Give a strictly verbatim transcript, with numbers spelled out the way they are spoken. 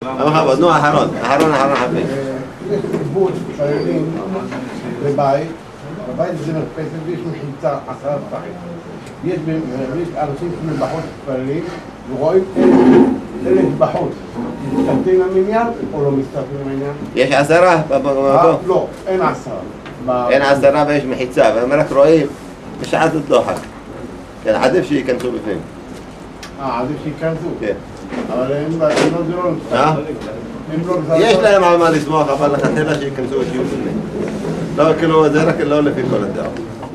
המחבות, נו, האחרון, האחרון, האחרון חפים. יש חיבור מתפללים בבית, בבית זה מרפסת ויש מחיצה עשרה פתחים. יש אנשים שמבחוץ מתפללים ורואים אלף בחוץ. מסתלטים למניין או לא מסתלטים למניין? יש עשרה במקום? לא, אין עשרה. אין עשרה ויש מחיצה, והם רק רואים בשעת הדוחק. כן, עדיף שייכנסו בפנים. אה, עדיף שייכנסו? כן. אבל הם לא זרון. יש להם על מה לסמוך, אבל לכתלה שייכנסו ושיהיו בפנים. לא, כאילו, זה רק לא לפי כל הדעות.